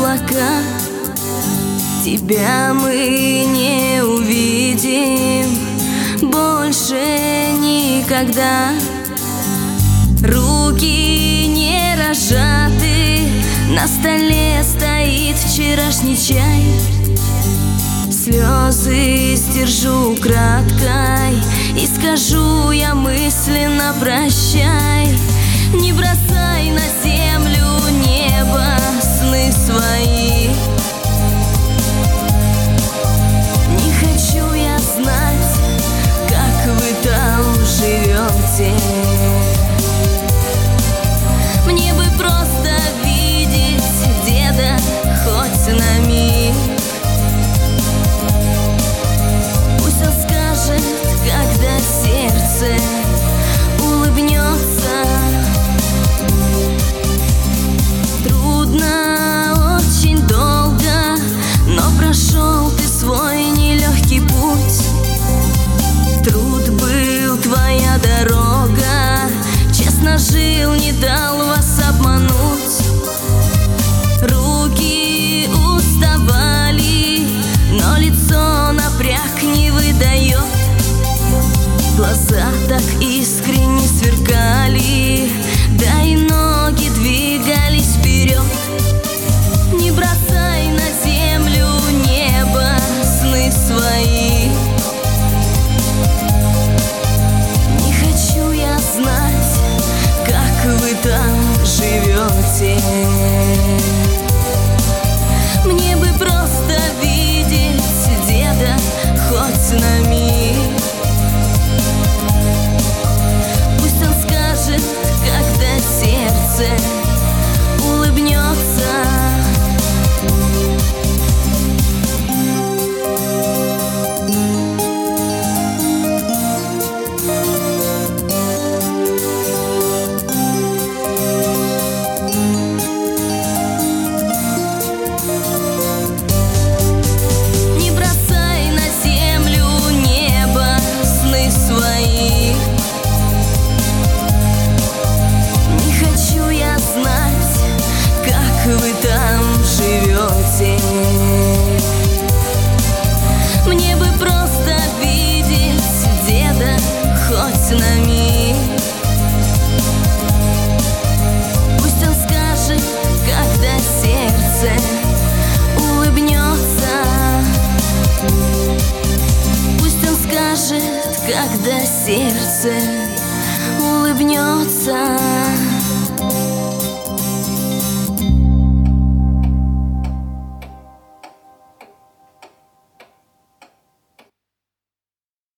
облака. Тебя мы не увидим больше никогда. Руки не разжаты, на столе стоит вчерашний чай. Слезы сдержу украдкой и скажу я мысленно прощай. Не бросай на землю небо сны свои. Не хочу я знать, как вы там живете. Мне бы просто видеть деда хоть на миг. Пусть он скажет, когда сердце улыбнется. Трудно, очень долго, но прошел ты свой нелегкий путь. Труд был твоя дорога, честно жил, не дал вас обмануть. Руки уставали, но лицо напряг не выдает. Глаза так искренне сверкали, да и ноги двигались вперед. Не бросай на землю небо сны свои. Не хочу я знать, как вы там живете. Мне бы просто видеть деда хоть на миг. Пусть он скажет, когда сердце улыбнется. Вы там живете. Мне бы просто видеть деда хоть на миг. Пусть он скажет, когда сердце улыбнется. Пусть он скажет, когда сердце улыбнется.